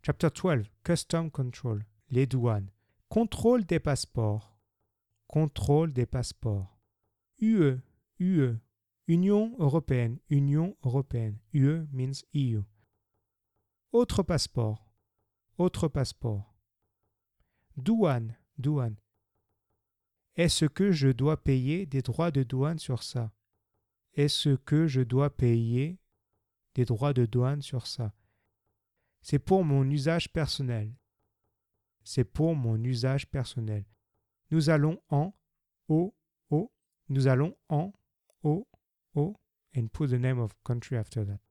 Chapter 12, Custom Control, les douanes. Contrôle des passeports. Contrôle des passeports. UE, UE, Union européenne, Union européenne. UE means EU. Autre passeport, autre passeport. Douane, douane. Est-ce que je dois payer des droits de douane sur ça? Est-ce que je dois payer des droits de douane sur ça? C'est pour mon usage personnel. C'est pour mon usage personnel. Nous allons en, au, nous allons en, au, and put the name of country after that.